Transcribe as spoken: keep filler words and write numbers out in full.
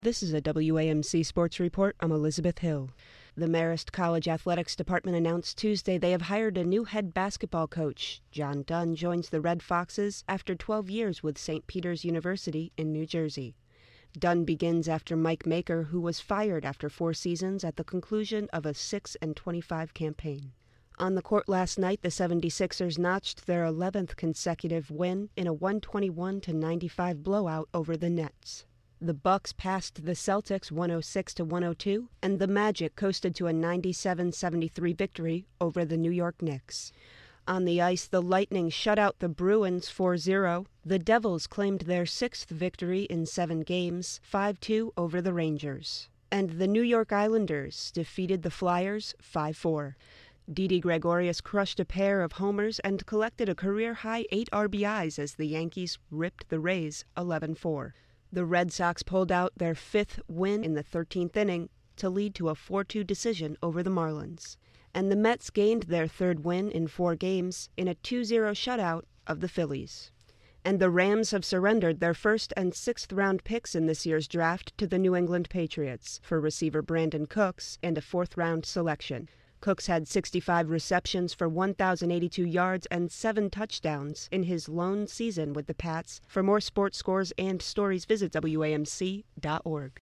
This is a W A M C Sports Report. I'm Elizabeth Hill. The Marist College Athletics Department announced Tuesday they have hired a new head basketball coach. John Dunn joins the Red Foxes after twelve years with Saint Peter's University in New Jersey. Dunn begins after Mike Maker, who was fired after four seasons at the conclusion of a six and twenty-five campaign. On the court last night, the seventy-sixers notched their eleventh consecutive win in a one twenty-one to ninety-five blowout over the Nets. The Bucks passed the Celtics one oh six to one oh two, and the Magic coasted to a ninety-seven seventy-three victory over the New York Knicks. On the ice, the Lightning shut out the Bruins four zero. The Devils claimed their sixth victory in seven games, five two over the Rangers. And the New York Islanders defeated the Flyers five four. Didi Gregorius crushed a pair of homers and collected a career-high eight R B Is as the Yankees ripped the Rays eleven four. The Red Sox pulled out their fifth win in the thirteenth inning to lead to a four two decision over the Marlins. And the Mets gained their third win in four games in a two zero shutout of the Phillies. And the Rams have surrendered their first and sixth round picks in this year's draft to the New England Patriots for receiver Brandon Cooks and a fourth round selection. Cooks had sixty-five receptions for one thousand eighty-two yards and seven touchdowns in his lone season with the Pats. For more sports scores and stories, visit W A M C dot org.